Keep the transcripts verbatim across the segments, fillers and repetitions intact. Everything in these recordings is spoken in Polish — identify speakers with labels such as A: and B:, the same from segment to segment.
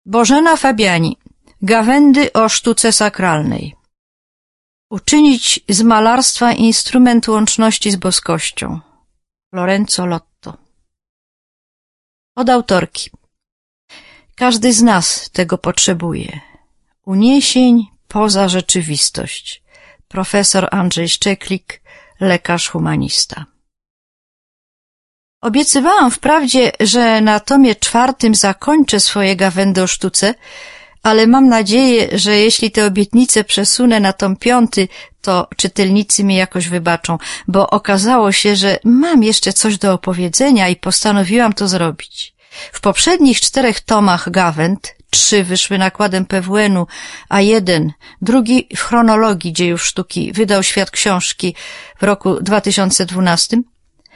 A: Bożena Fabiani. Gawędy o sztuce sakralnej. Uczynić z malarstwa instrument łączności z boskością. Lorenzo Lotto. Od autorki. Każdy z nas tego potrzebuje. Uniesień poza rzeczywistość. Profesor Andrzej Szczeklik, lekarz humanista. Obiecywałam wprawdzie, że na tomie czwartym zakończę swoje gawędy o sztuce, ale mam nadzieję, że jeśli te obietnice przesunę na tom piąty, to czytelnicy mi jakoś wybaczą, bo okazało się, że mam jeszcze coś do opowiedzenia i postanowiłam to zrobić. W poprzednich czterech tomach gawęd, trzy wyszły nakładem P W N u, a jeden, drugi w chronologii dziejów sztuki, wydał Świat Książki w roku dwa tysiące dwunastym.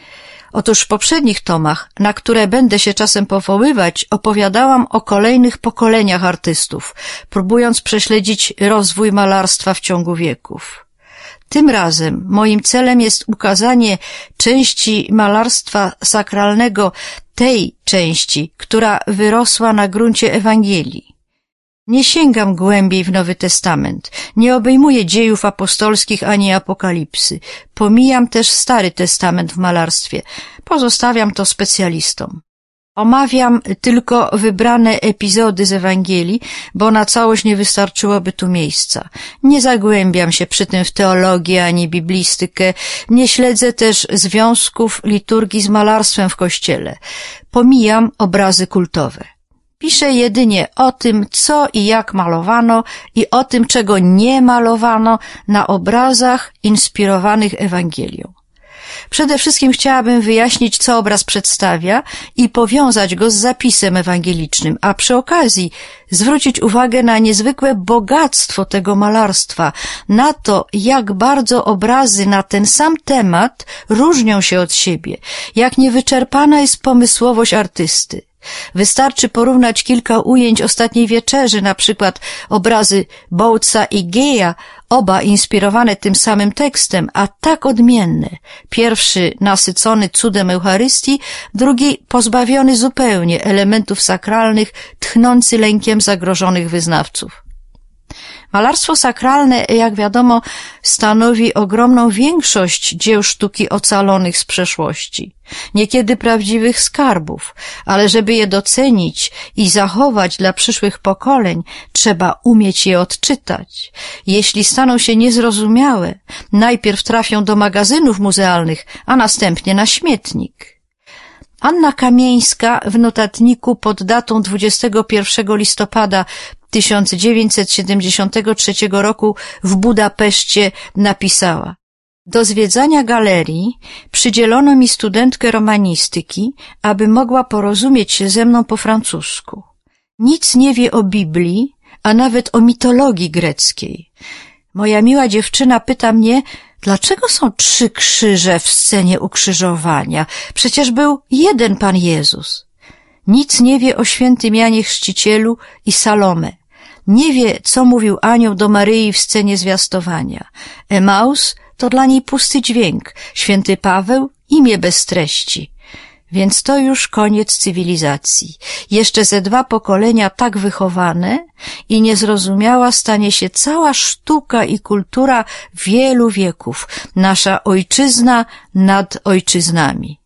A: Otóż w poprzednich tomach, na które będę się czasem powoływać, opowiadałam o kolejnych pokoleniach artystów, próbując prześledzić rozwój malarstwa w ciągu wieków. Tym razem moim celem jest ukazanie części malarstwa sakralnego, tej części, która wyrosła na gruncie Ewangelii. Nie sięgam głębiej w Nowy Testament, nie obejmuję dziejów apostolskich ani apokalipsy, pomijam też Stary Testament w malarstwie, pozostawiam to specjalistom. Omawiam tylko wybrane epizody z Ewangelii, bo na całość nie wystarczyłoby tu miejsca. Nie zagłębiam się przy tym w teologię ani biblistykę, nie śledzę też związków liturgii z malarstwem w Kościele. Pomijam obrazy kultowe. Piszę jedynie o tym, co i jak malowano i o tym, czego nie malowano na obrazach inspirowanych Ewangelią. Przede wszystkim chciałabym wyjaśnić, co obraz przedstawia i powiązać go z zapisem ewangelicznym, a przy okazji zwrócić uwagę na niezwykłe bogactwo tego malarstwa, na to, jak bardzo obrazy na ten sam temat różnią się od siebie, jak niewyczerpana jest pomysłowość artysty. Wystarczy porównać kilka ujęć Ostatniej Wieczerzy, na przykład obrazy Bołtza i Geja, oba inspirowane tym samym tekstem, a tak odmienne. Pierwszy nasycony cudem Eucharystii, drugi pozbawiony zupełnie elementów sakralnych, tchnący lękiem zagrożonych wyznawców. Malarstwo sakralne, jak wiadomo, stanowi ogromną większość dzieł sztuki ocalonych z przeszłości, niekiedy prawdziwych skarbów, ale żeby je docenić i zachować dla przyszłych pokoleń, trzeba umieć je odczytać. Jeśli staną się niezrozumiałe, najpierw trafią do magazynów muzealnych, a następnie na śmietnik. Anna Kamieńska w notatniku pod datą dwudziestego pierwszego listopada tysiąc dziewięćset siedemdziesiątego trzeciego roku w Budapeszcie napisała: do zwiedzania galerii przydzielono mi studentkę romanistyki, aby mogła porozumieć się ze mną po francusku. Nic nie wie o Biblii, a nawet o mitologii greckiej. Moja miła dziewczyna pyta mnie, dlaczego są trzy krzyże w scenie ukrzyżowania? Przecież był jeden Pan Jezus. Nic nie wie o świętym Janie Chrzcicielu i Salome. Nie wie, co mówił anioł do Maryi w scenie zwiastowania. Emaus to dla niej pusty dźwięk, święty Paweł imię bez treści. Więc to już koniec cywilizacji. Jeszcze ze dwa pokolenia tak wychowane i niezrozumiała stanie się cała sztuka i kultura wielu wieków. Nasza ojczyzna nad ojczyznami.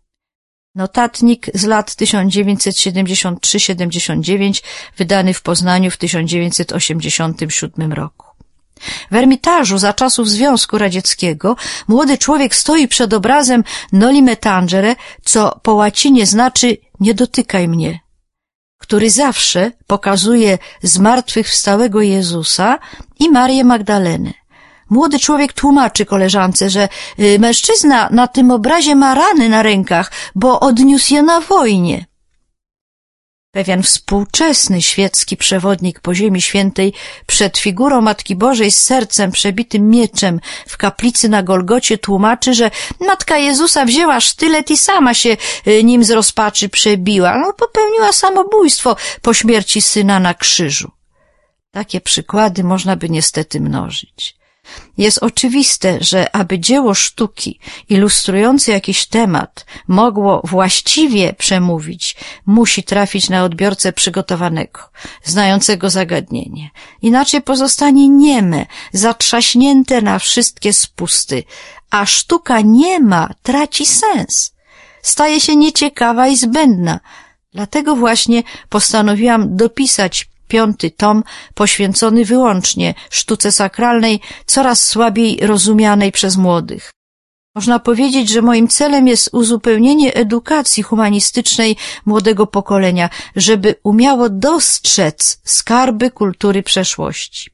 A: Notatnik z lat tysiąc dziewięćset siedemdziesiąt trzy do siedemdziesiąt dziewięć, wydany w Poznaniu w tysiąc dziewięćset osiemdziesiątym siódmym roku. W Ermitażu za czasów Związku Radzieckiego młody człowiek stoi przed obrazem Noli me tangere, co po łacinie znaczy nie dotykaj mnie, który zawsze pokazuje zmartwychwstałego Jezusa i Marię Magdalenę. Młody człowiek tłumaczy koleżance, że y, mężczyzna na tym obrazie ma rany na rękach, bo odniósł je na wojnie. Pewien współczesny świecki przewodnik po Ziemi Świętej przed figurą Matki Bożej z sercem przebitym mieczem w kaplicy na Golgocie tłumaczy, że Matka Jezusa wzięła sztylet i sama się nim z rozpaczy przebiła. No, popełniła samobójstwo po śmierci syna na krzyżu. Takie przykłady można by niestety mnożyć. Jest oczywiste, że aby dzieło sztuki ilustrujące jakiś temat mogło właściwie przemówić, musi trafić na odbiorcę przygotowanego, znającego zagadnienie. Inaczej pozostanie nieme, zatrzaśnięte na wszystkie spusty, a sztuka niema traci sens. Staje się nieciekawa i zbędna. Dlatego właśnie postanowiłam dopisać piąty tom poświęcony wyłącznie sztuce sakralnej, coraz słabiej rozumianej przez młodych. Można powiedzieć, że moim celem jest uzupełnienie edukacji humanistycznej młodego pokolenia, żeby umiało dostrzec skarby kultury przeszłości.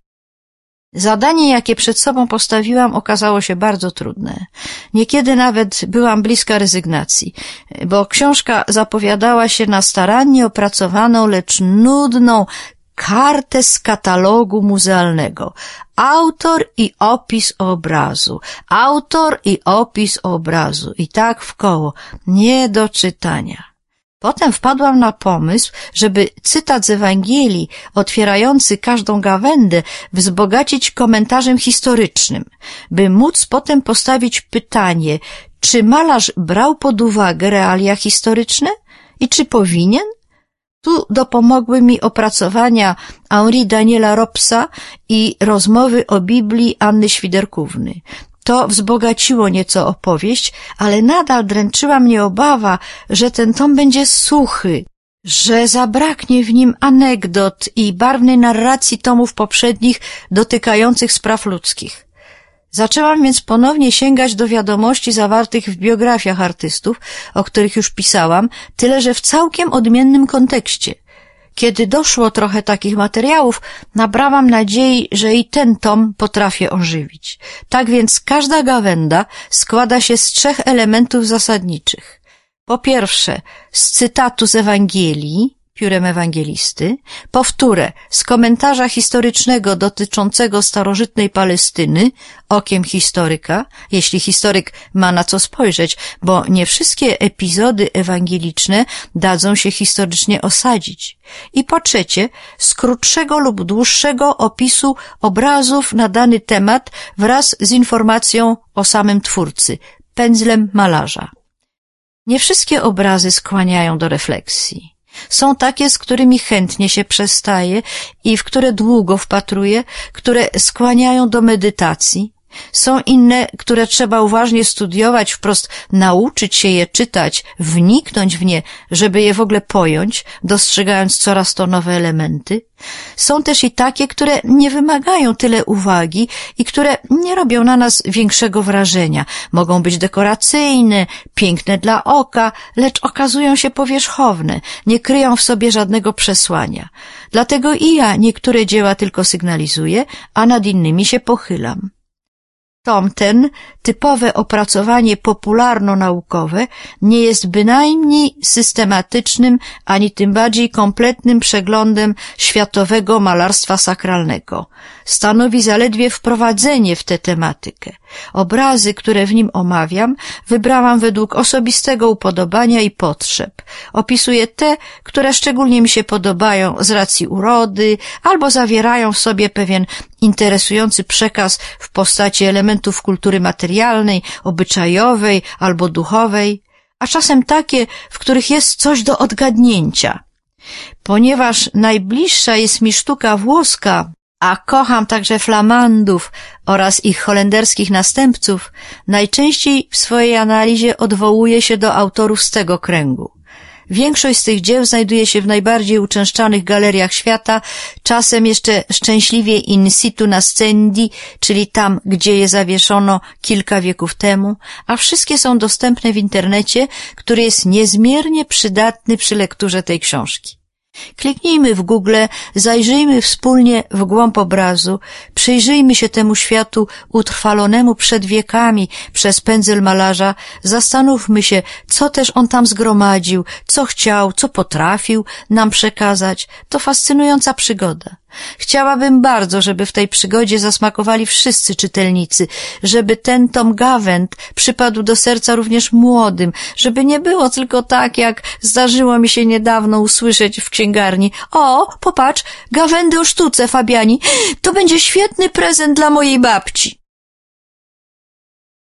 A: Zadanie, jakie przed sobą postawiłam, okazało się bardzo trudne. Niekiedy nawet byłam bliska rezygnacji, bo książka zapowiadała się na starannie opracowaną, lecz nudną kartę z katalogu muzealnego. Autor i opis obrazu, autor i opis obrazu i tak w koło, nie do czytania. Potem wpadłam na pomysł, żeby cytat z Ewangelii otwierający każdą gawędę wzbogacić komentarzem historycznym, by móc potem postawić pytanie, czy malarz brał pod uwagę realia historyczne i czy powinien? Tu dopomogły mi opracowania Henri Daniela Robsa i rozmowy o Biblii Anny Świderkówny. To wzbogaciło nieco opowieść, ale nadal dręczyła mnie obawa, że ten tom będzie suchy, że zabraknie w nim anegdot i barwnej narracji tomów poprzednich dotykających spraw ludzkich. Zaczęłam więc ponownie sięgać do wiadomości zawartych w biografiach artystów, o których już pisałam, tyle że w całkiem odmiennym kontekście. Kiedy doszło trochę takich materiałów, nabrałam nadziei, że i ten tom potrafię ożywić. Tak więc każda gawęda składa się z trzech elementów zasadniczych. Po pierwsze, z cytatu z Ewangelii, piórem ewangelisty, po wtóre, z komentarza historycznego dotyczącego starożytnej Palestyny, okiem historyka, jeśli historyk ma na co spojrzeć, bo nie wszystkie epizody ewangeliczne dadzą się historycznie osadzić. I po trzecie, z krótszego lub dłuższego opisu obrazów na dany temat wraz z informacją o samym twórcy, pędzlem malarza. Nie wszystkie obrazy skłaniają do refleksji. Są takie, z którymi chętnie się przestaje i w które długo wpatruje, które skłaniają do medytacji. Są inne, które trzeba uważnie studiować, wprost nauczyć się je czytać, wniknąć w nie, żeby je w ogóle pojąć, dostrzegając coraz to nowe elementy. Są też i takie, które nie wymagają tyle uwagi i które nie robią na nas większego wrażenia. Mogą być dekoracyjne, piękne dla oka, lecz okazują się powierzchowne, nie kryją w sobie żadnego przesłania. Dlatego i ja niektóre dzieła tylko sygnalizuję, a nad innymi się pochylam. Tom ten, typowe opracowanie popularno-naukowe, nie jest bynajmniej systematycznym, ani tym bardziej kompletnym przeglądem światowego malarstwa sakralnego. Stanowi zaledwie wprowadzenie w tę tematykę. Obrazy, które w nim omawiam, wybrałam według osobistego upodobania i potrzeb. Opisuję te, które szczególnie mi się podobają z racji urody, albo zawierają w sobie pewien interesujący przekaz w postaci elementów kultury materialnej, obyczajowej albo duchowej, a czasem takie, w których jest coś do odgadnięcia. Ponieważ najbliższa jest mi sztuka włoska, a kocham także flamandów oraz ich holenderskich następców, najczęściej w swojej analizie odwołuję się do autorów z tego kręgu. Większość z tych dzieł znajduje się w najbardziej uczęszczanych galeriach świata, czasem jeszcze szczęśliwie in situ nascendi, czyli tam, gdzie je zawieszono kilka wieków temu, a wszystkie są dostępne w internecie, który jest niezmiernie przydatny przy lekturze tej książki. Kliknijmy w Google, zajrzyjmy wspólnie w głąb obrazu, przyjrzyjmy się temu światu utrwalonemu przed wiekami przez pędzel malarza, zastanówmy się, co też on tam zgromadził, co chciał, co potrafił nam przekazać. To fascynująca przygoda. Chciałabym bardzo, żeby w tej przygodzie zasmakowali wszyscy czytelnicy, żeby ten tom gawęd przypadł do serca również młodym, żeby nie było tylko tak, jak zdarzyło mi się niedawno usłyszeć w księgarni. O, popatrz, gawędy o sztuce, Fabiani, to będzie świetny prezent dla mojej babci.